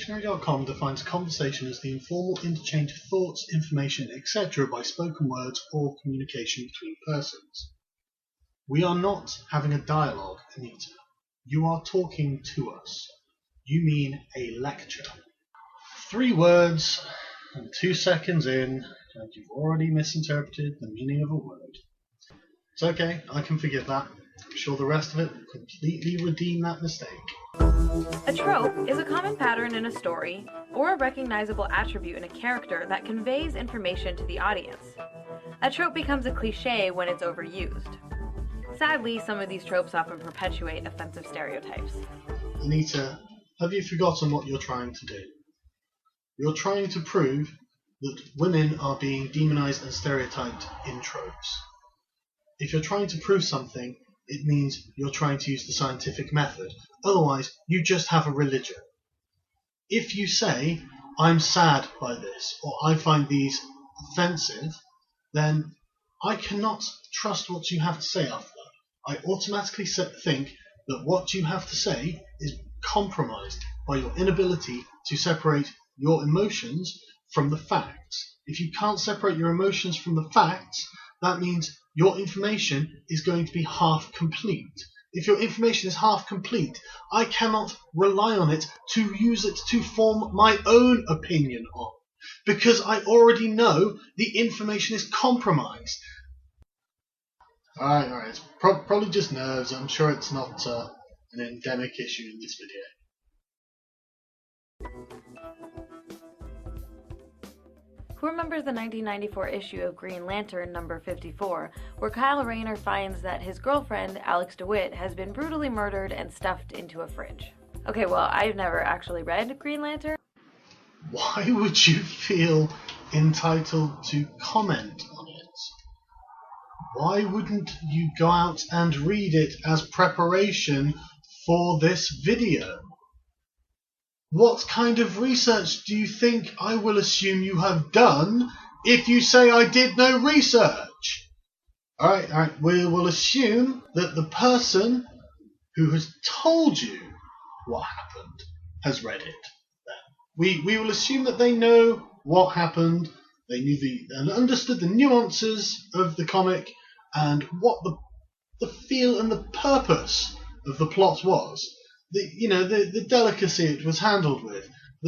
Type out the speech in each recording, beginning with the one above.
Dictionary.com defines conversation as the informal interchange of thoughts, information, etc. by spoken words or communication between persons. We are not having a dialogue, Anita. You are talking to us. You mean a lecture. 3 words and 2 seconds in, and you've already misinterpreted the meaning of a word. It's okay, I can forgive that. I'm sure the rest of it will completely redeem that mistake. A trope is a common pattern in a story or a recognizable attribute in a character that conveys information to the audience. A trope becomes a cliché when it's overused. Sadly, some of these tropes often perpetuate offensive stereotypes. Anita, have you forgotten what you're trying to do? You're trying to prove that women are being demonized and stereotyped in tropes. If you're trying to prove something, it means you're trying to use the scientific method. Otherwise, you just have a religion. If you say, I'm sad by this, or I find these offensive, then I cannot trust what you have to say after that. I automatically think that what you have to say is compromised by your inability to separate your emotions from the facts. If you can't separate your emotions from the facts, that means your information is going to be half complete. If your information is half complete, I cannot rely on it to use it to form my own opinion on, because I already know the information is compromised. Alright, it's probably just nerves. I'm sure it's not an endemic issue in this video. Who remembers the 1994 issue of Green Lantern number 54, where Kyle Rayner finds that his girlfriend, Alex DeWitt, has been brutally murdered and stuffed into a fridge? Okay, well, I've never actually read Green Lantern. Why would you feel entitled to comment on it? Why wouldn't you go out and read it as preparation for this video? What kind of research do you think I will assume you have done if you say I did no research? Alright, we will assume that the person who has told you what happened has read it. We will assume that they know what happened, they knew and understood the nuances of the comic and what the feel and the purpose of the plot was. The delicacy it was handled with,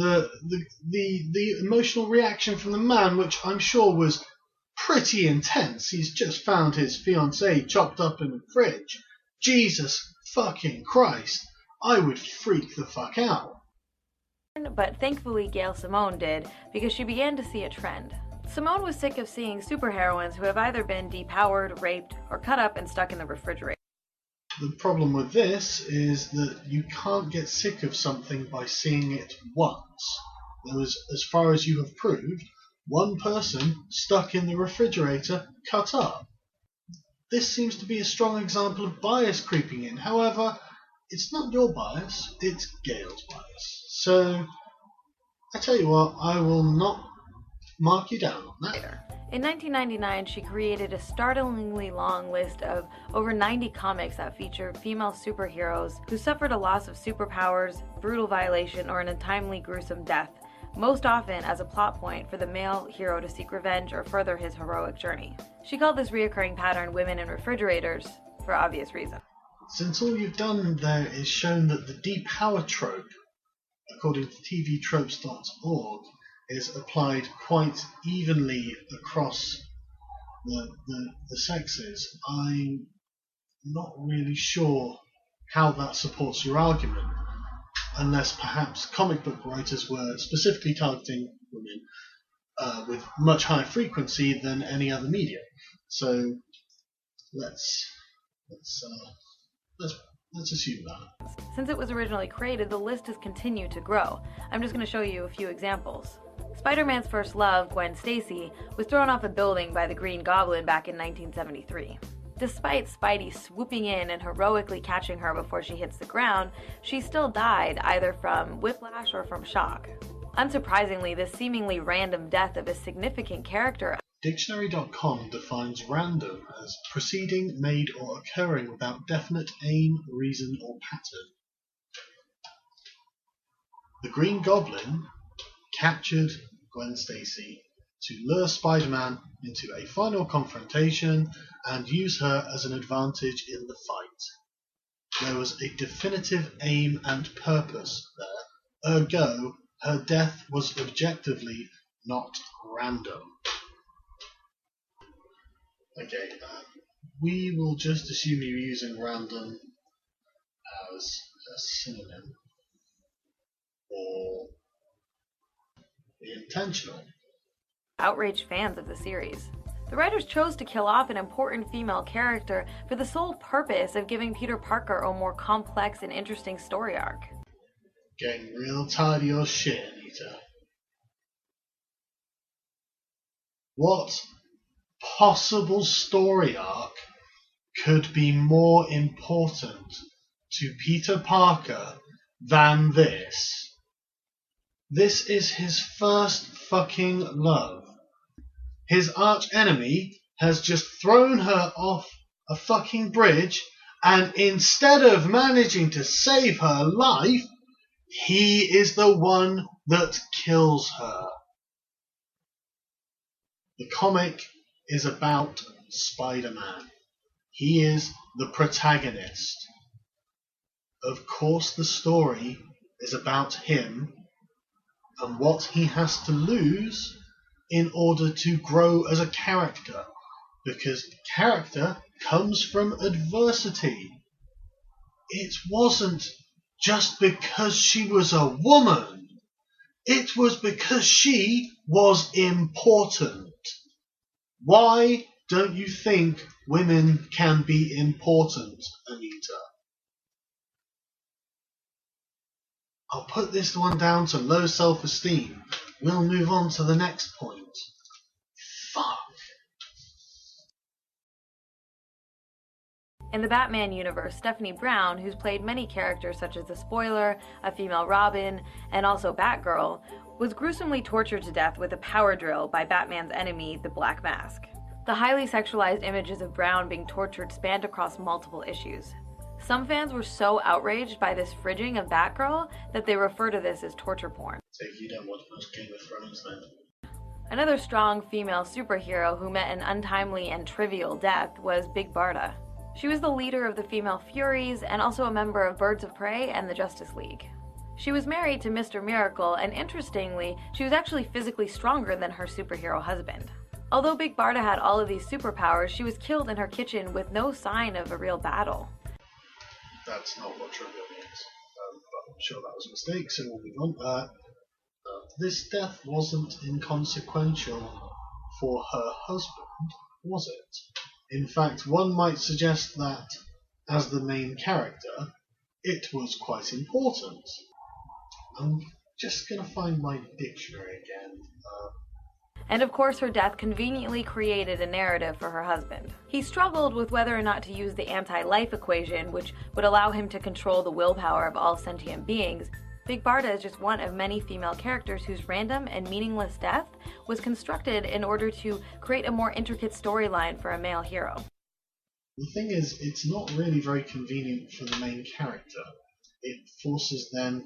the emotional reaction from the man, which I'm sure was pretty intense. He's just found his fiancée chopped up in the fridge. Jesus fucking Christ, I would freak the fuck out. But thankfully Gail Simone did, because she began to see a trend. Simone was sick of seeing superheroines who have either been depowered, raped, or cut up and stuck in the refrigerator. The problem with this is that you can't get sick of something by seeing it once. There was, as far as you have proved, one person stuck in the refrigerator, cut up. This seems to be a strong example of bias creeping in. However, it's not your bias, it's Gail's bias. So, I tell you what, I will not mark you down on that. In 1999, she created a startlingly long list of over 90 comics that feature female superheroes who suffered a loss of superpowers, brutal violation, or an untimely gruesome death, most often as a plot point for the male hero to seek revenge or further his heroic journey. She called this reoccurring pattern women in refrigerators, for obvious reasons. Since all you've done there is shown that the depower trope, according to tvtropes.org, is applied quite evenly across the sexes, I'm not really sure how that supports your argument, unless perhaps comic book writers were specifically targeting women with much higher frequency than any other medium. So let's assume that. Since it was originally created, the list has continued to grow. I'm just going to show you a few examples. Spider-Man's first love, Gwen Stacy, was thrown off a building by the Green Goblin back in 1973. Despite Spidey swooping in and heroically catching her before she hits the ground, she still died either from whiplash or from shock. Unsurprisingly, this seemingly random death of a significant character. Dictionary.com defines random as proceeding, made, or occurring without definite aim, reason, or pattern. The Green Goblin captured Gwen Stacy to lure Spider-Man into a final confrontation and use her as an advantage in the fight. There was a definitive aim and purpose there, ergo her death was objectively not random. Okay, we will just assume you're using random as a synonym for intentional. Outraged fans of the series. The writers chose to kill off an important female character for the sole purpose of giving Peter Parker a more complex and interesting story arc. Getting real tired of your shit, Anita. What possible story arc could be more important to Peter Parker than this? This is his first fucking love. His arch enemy has just thrown her off a fucking bridge, and instead of managing to save her life, he is the one that kills her. The comic is about Spider-Man. He is the protagonist. Of course, the story is about him and what he has to lose in order to grow as a character, because character comes from adversity. It wasn't just because she was a woman. It was because she was important. Why don't you think women can be important, Anita? I'll put this one down to low self-esteem. We'll move on to the next point. Fuck. In the Batman universe, Stephanie Brown, who's played many characters such as the Spoiler, a female Robin, and also Batgirl, was gruesomely tortured to death with a power drill by Batman's enemy, the Black Mask. The highly sexualized images of Brown being tortured spanned across multiple issues. Some fans were so outraged by this fridging of Batgirl that they refer to this as torture porn. So you don't watch much Game of Thrones then? Another strong female superhero who met an untimely and trivial death was Big Barda. She was the leader of the Female Furies and also a member of Birds of Prey and the Justice League. She was married to Mr. Miracle, and interestingly, she was actually physically stronger than her superhero husband. Although Big Barda had all of these superpowers, she was killed in her kitchen with no sign of a real battle. That's not what trivial means. But I'm sure that was a mistake, so we'll move on. This death wasn't inconsequential for her husband, was it? In fact, one might suggest that, as the main character, it was quite important. I'm just going to find my dictionary again. And of course, her death conveniently created a narrative for her husband. He struggled with whether or not to use the anti-life equation, which would allow him to control the willpower of all sentient beings. Big Barda is just one of many female characters whose random and meaningless death was constructed in order to create a more intricate storyline for a male hero. The thing is, it's not really very convenient for the main character. It forces them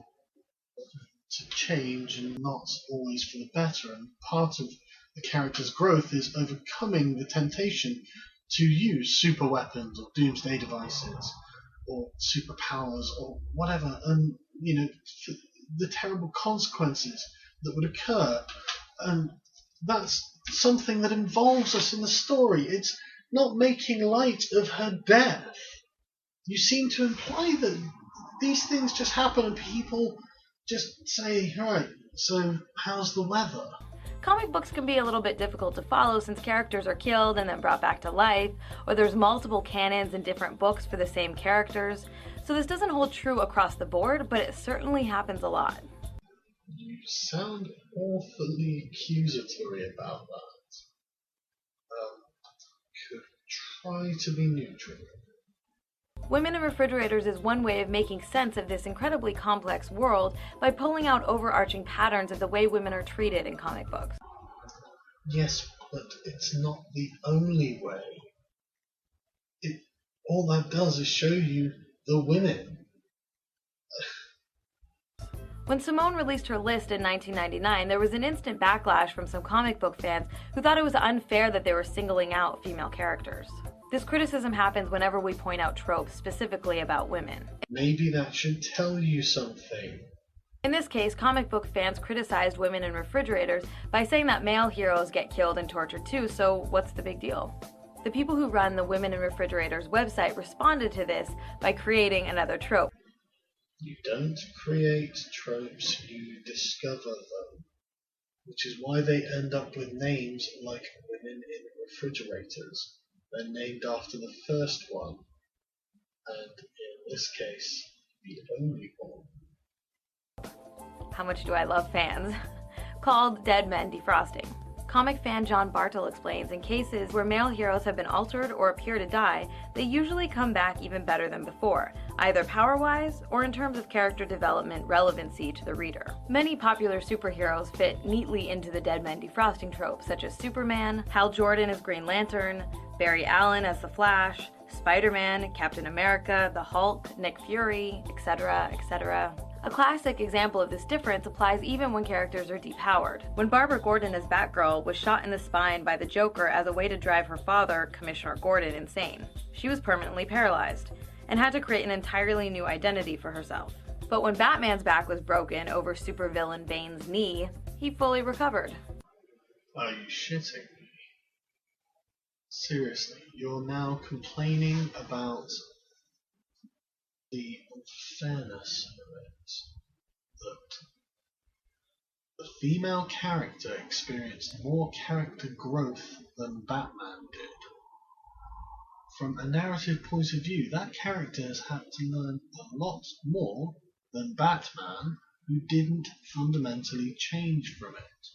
to change, and not always for the better, and part of the character's growth is overcoming the temptation to use super weapons or doomsday devices or superpowers or whatever, and the terrible consequences that would occur. And that's something that involves us in the story. It's not making light of her death. You seem to imply that these things just happen and people just say, right, so how's the weather? Comic books can be a little bit difficult to follow since characters are killed and then brought back to life, or there's multiple canons in different books for the same characters. So this doesn't hold true across the board, but it certainly happens a lot. You sound awfully accusatory about that. Could try to be neutral. Women in Refrigerators is one way of making sense of this incredibly complex world by pulling out overarching patterns of the way women are treated in comic books. Yes, but it's not the only way. All that does is show you the women. When Simone released her list in 1999, there was an instant backlash from some comic book fans who thought it was unfair that they were singling out female characters. This criticism happens whenever we point out tropes specifically about women. Maybe that should tell you something. In this case, comic book fans criticized women in refrigerators by saying that male heroes get killed and tortured too, so what's the big deal? The people who run the Women in Refrigerators website responded to this by creating another trope. You don't create tropes, you discover them. Which is why they end up with names like Women in Refrigerators. They're named after the first one, and in this case, the only one. How much do I love fans? Called Dead Men Defrosting. Comic fan John Bartle explains in cases where male heroes have been altered or appear to die, they usually come back even better than before, either power-wise or in terms of character development relevancy to the reader. Many popular superheroes fit neatly into the Dead Men Defrosting trope, such as Superman, Hal Jordan as Green Lantern, Barry Allen as the Flash, Spider-Man, Captain America, the Hulk, Nick Fury, etc., etc. A classic example of this difference applies even when characters are depowered. When Barbara Gordon as Batgirl was shot in the spine by the Joker as a way to drive her father, Commissioner Gordon, insane, she was permanently paralyzed and had to create an entirely new identity for herself. But when Batman's back was broken over supervillain Bane's knee, he fully recovered. Are you shitting me? Seriously, you're now complaining about the unfairness of it, that the female character experienced more character growth than Batman did. From a narrative point of view, that character has had to learn a lot more than Batman, who didn't fundamentally change from it.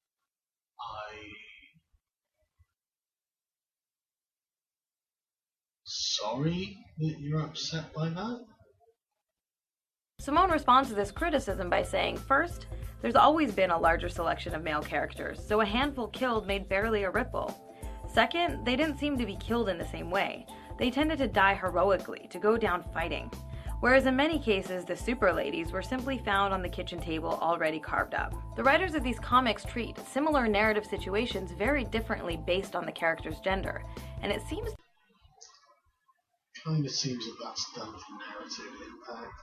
Sorry that you're upset by that? Simone responds to this criticism by saying, first, there's always been a larger selection of male characters, so a handful killed made barely a ripple. Second, they didn't seem to be killed in the same way. They tended to die heroically, to go down fighting. Whereas in many cases, the super ladies were simply found on the kitchen table already carved up. The writers of these comics treat similar narrative situations very differently based on the character's gender, and it kind of seems that that's done for narrative impact.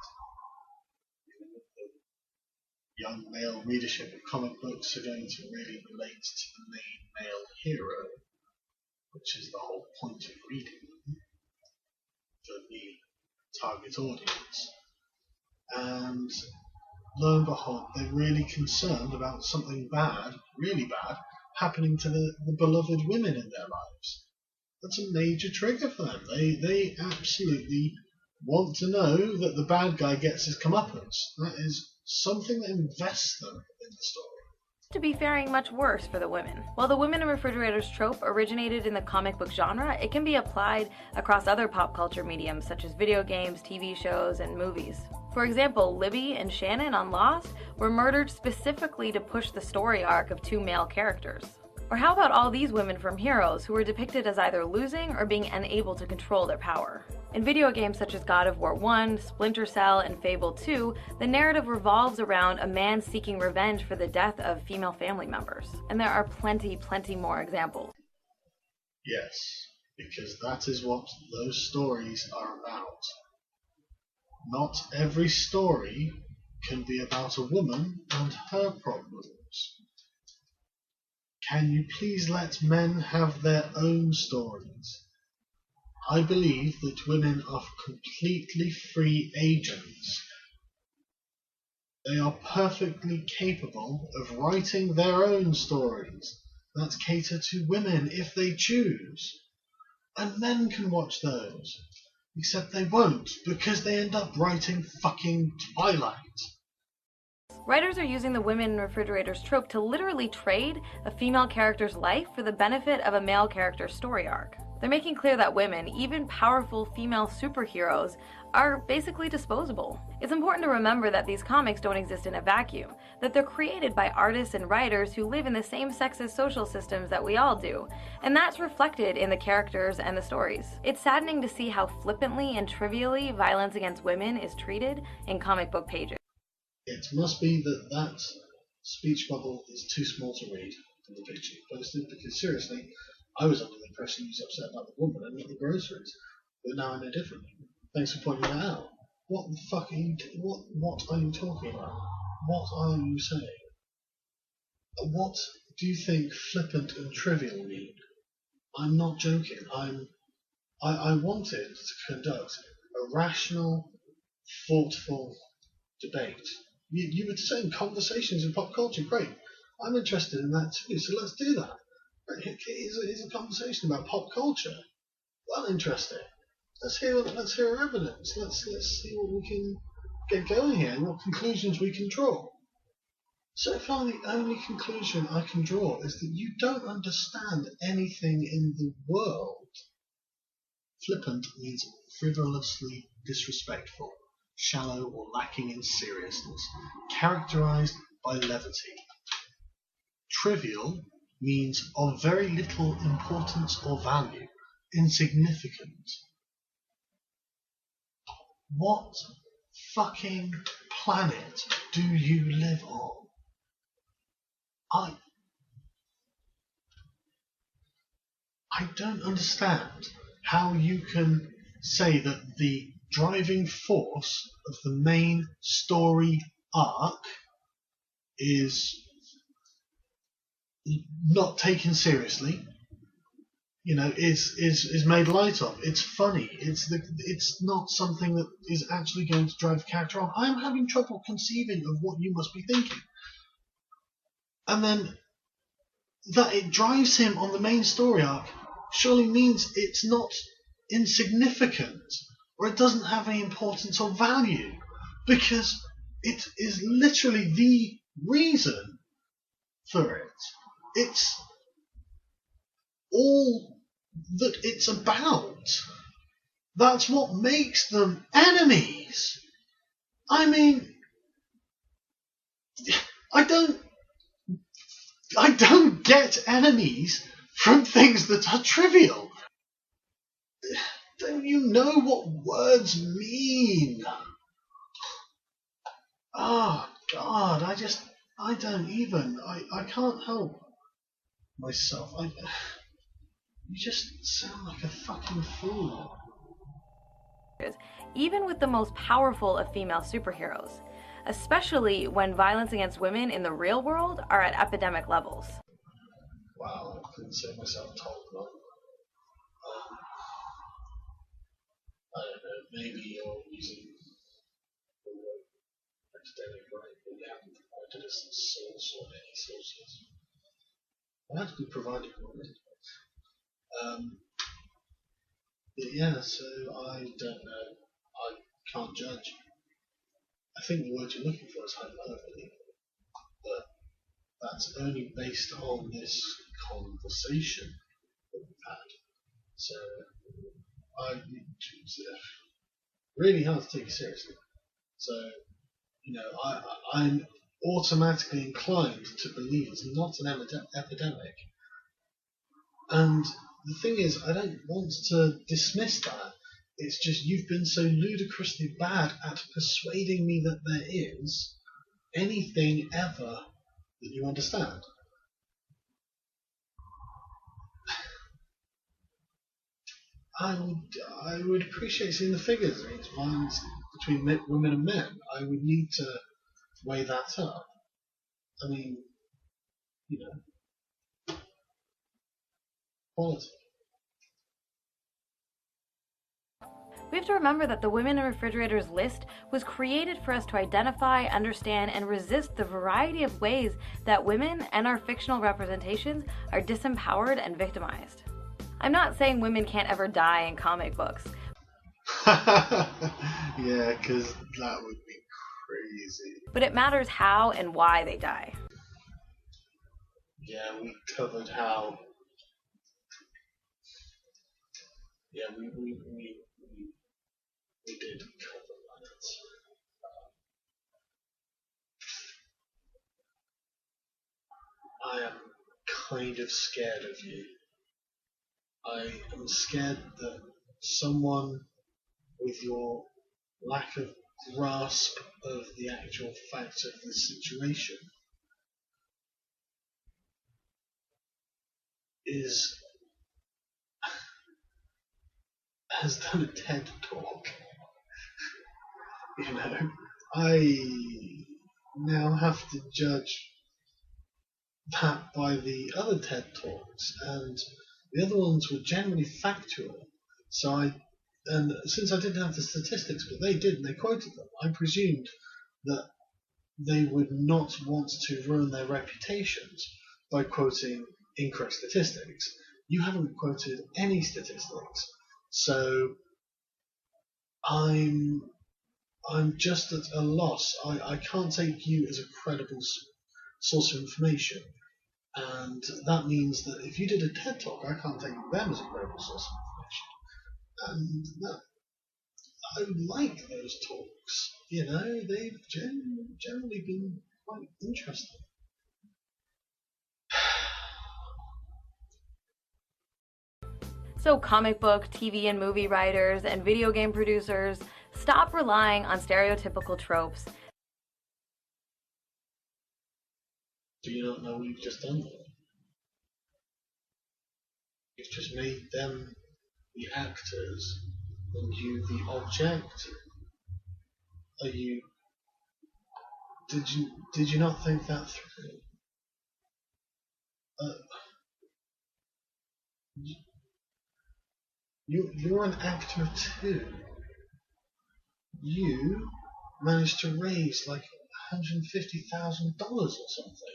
The young male readership of comic books are going to really relate to the main male hero, which is the whole point of reading them, for the target audience. And lo and behold, they're really concerned about something bad, really bad, happening to the beloved women in their lives. That's a major trigger for them. They absolutely want to know that the bad guy gets his comeuppance. That is something that invests them in the story. To be faring much worse for the women. While the Women in Refrigerators trope originated in the comic book genre, it can be applied across other pop culture mediums such as video games, TV shows, and movies. For example, Libby and Shannon on Lost were murdered specifically to push the story arc of two male characters. Or how about all these women from Heroes who were depicted as either losing or being unable to control their power? In video games such as God of War 1, Splinter Cell, and Fable 2, the narrative revolves around a man seeking revenge for the death of female family members. And there are plenty more examples. Yes, because that is what those stories are about. Not every story can be about a woman and her problems. Can you please let men have their own stories? I believe that women are completely free agents. They are perfectly capable of writing their own stories that cater to women if they choose. And men can watch those. Except they won't, because they end up writing fucking Twilight. Writers are using the Women in Refrigerators trope to literally trade a female character's life for the benefit of a male character's story arc. They're making clear that women, even powerful female superheroes, are basically disposable. It's important to remember that these comics don't exist in a vacuum, that they're created by artists and writers who live in the same sexist social systems that we all do, and that's reflected in the characters and the stories. It's saddening to see how flippantly and trivially violence against women is treated in comic book pages. It must be that speech bubble is too small to read from the picture you posted, because seriously, I was under the impression you was upset about the woman and not the groceries, but now I know differently. Thanks for pointing that out. What the fuck are you? What are you talking about? What are you saying? What do you think flippant and trivial mean? I'm not joking. I wanted to conduct a rational, thoughtful debate. You were saying conversations in pop culture. Great. I'm interested in that too. So let's do that. Right, here's a conversation about pop culture. Well, interesting. Let's hear evidence. Let's see what we can get going here and what conclusions we can draw. So far, the only conclusion I can draw is that you don't understand anything in the world. Flippant means frivolously disrespectful, shallow or lacking in seriousness, characterized by levity. Trivial means of very little importance or value, insignificant. What fucking planet do you live on? I don't understand how you can say that the driving force of the main story arc is not taken seriously. Is made light of. It's funny. It's not something that is actually going to drive the character on. I'm having trouble conceiving of what you must be thinking. And then that it drives him on the main story arc surely means it's not insignificant, or it doesn't have any importance or value, because it is literally the reason for it. It's all that it's about. That's what makes them enemies. I mean, I don't get enemies from things that are trivial. Don't you know what words mean? Oh, God, I can't help myself. You just sound like a fucking fool. Even with the most powerful of female superheroes, especially when violence against women in the real world are at epidemic levels. Wow, I couldn't say myself told wrong. I don't know, maybe you're using the word epidemic right, but you haven't provided us a source or any sources. I have to be provided one. But yeah, so I don't know. I can't judge. I think the word you're looking for is hyperbole, but that's only based on this conversation that we've had. So it's really hard to take it seriously. So, I'm automatically inclined to believe it's not an epidemic. And the thing is, I don't want to dismiss that. It's just you've been so ludicrously bad at persuading me that there is anything ever that you understand. I would appreciate seeing the figures between women and men. I would need to weigh that up. I mean, quality. We have to remember that the Women in Refrigerators list was created for us to identify, understand, and resist the variety of ways that women and our fictional representations are disempowered and victimized. I'm not saying women can't ever die in comic books. Yeah, because that would be crazy. But it matters how and why they die. Yeah, we covered how. Yeah, we did cover that. I am kind of scared of you. I am scared that someone with your lack of grasp of the actual facts of the situation has done a TED talk. You know, I now have to judge that by the other TED talks, and the other ones were generally factual. And since I didn't have the statistics, but they did, and they quoted them, I presumed that they would not want to ruin their reputations by quoting incorrect statistics. You haven't quoted any statistics, so I'm just at a loss. I can't take you as a credible source of information, and that means that if you did a TED talk, I can't take them as a credible source of information. And I like those talks. You know, they've generally been quite interesting. So comic book, TV and movie writers, and video game producers, stop relying on stereotypical tropes. Do you not know what you've just done there? You've just made them the actors and you the object. Did you not think that through? You're an actor too. You managed to raise like $150,000 or something.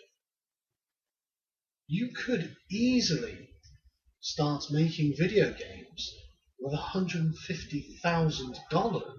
You could easily start making video games with $150,000.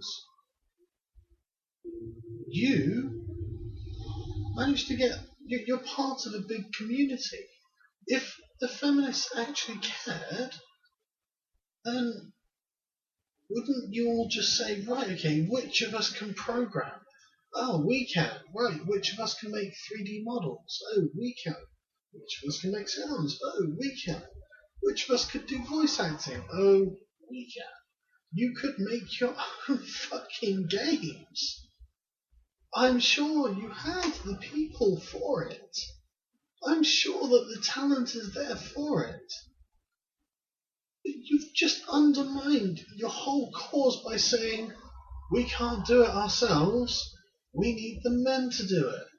You managed to get. You're part of a big community. If the feminists actually cared, then wouldn't you all just say, right, okay, which of us can program? Oh, we can. Right, which of us can make 3D models? Oh, we can. Which of us can make sounds? Oh, we can. Which of us could do voice acting? Oh, we can. You could make your own fucking games. I'm sure you have the people for it. I'm sure that the talent is there for it. You've just undermined your whole cause by saying, we can't do it ourselves, we need the men to do it.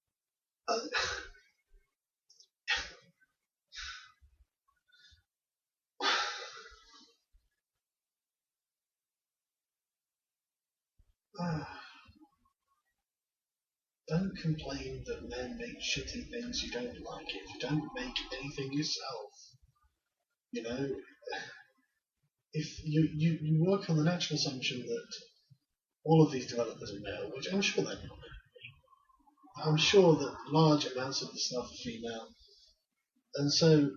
Don't complain that men make shitty things you don't like if you don't make anything yourself. You know, if you work on the natural assumption that all of these developers are male, which I'm sure they're not. I'm sure that large amounts of the stuff are female. And so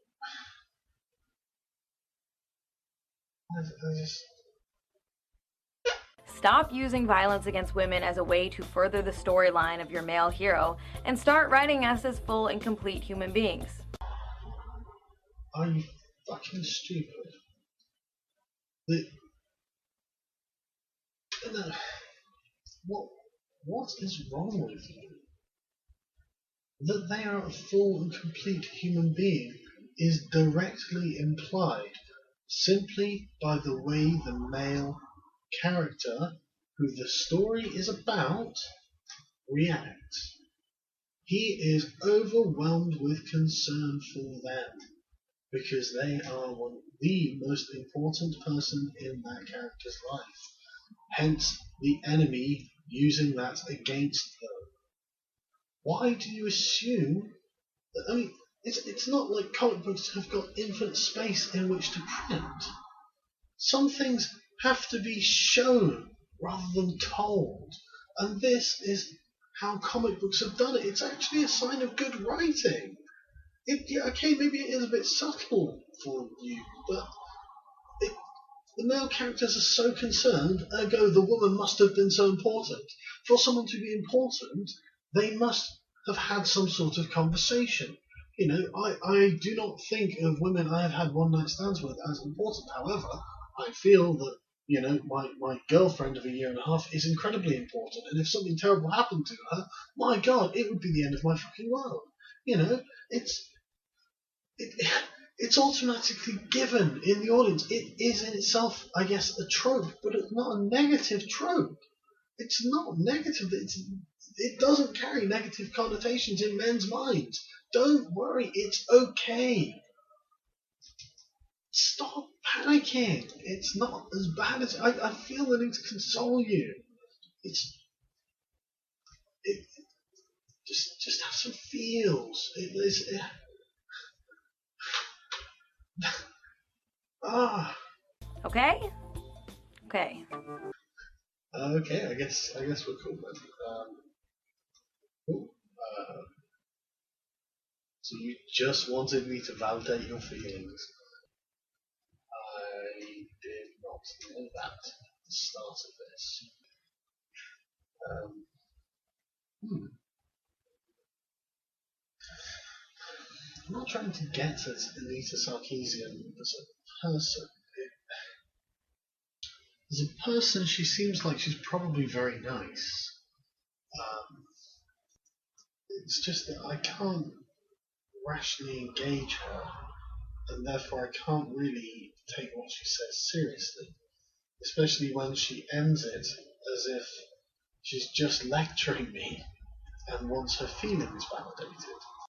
I just... Stop using violence against women as a way to further the storyline of your male hero, and start writing us as full and complete human beings. Are you fucking stupid? What is wrong with you? That they are a full and complete human being is directly implied simply by the way the male character, who the story is about, reacts. He is overwhelmed with concern for them because they are the most important person in that character's life. Hence, the enemy using that against them. Why do you assume that? I mean, it's not like comic books have got infinite space in which to print. Some things have to be shown rather than told, and this is how comic books have done it. It's actually a sign of good writing. Okay, maybe it is a bit subtle for you, but the male characters are so concerned, ergo the woman must have been so important. For someone to be important, they must have had some sort of conversation. You know, I do not think of women I have had one-night stands with as important. However, I feel that You know, my girlfriend of a year and a half is incredibly important, and if something terrible happened to her, my God, it would be the end of my fucking world. You know, it's automatically given in the audience. It is in itself, I guess, a trope, but it's not a negative trope. It's not negative. It doesn't carry negative connotations in men's minds. Don't worry, it's okay. Stop panicking. It's not as bad as I feel the need to console you. Just have some feels. Okay? Okay. Okay, I guess we're cool then. So you just wanted me to validate your feelings. I did not know that at the start of this. I'm not trying to get at Anita Sarkeesian as a person. As a person, she seems like she's probably very nice. It's just that I can't rationally engage her, and therefore I can't really take what she says seriously, especially when she ends it as if she's just lecturing me and wants her feelings validated.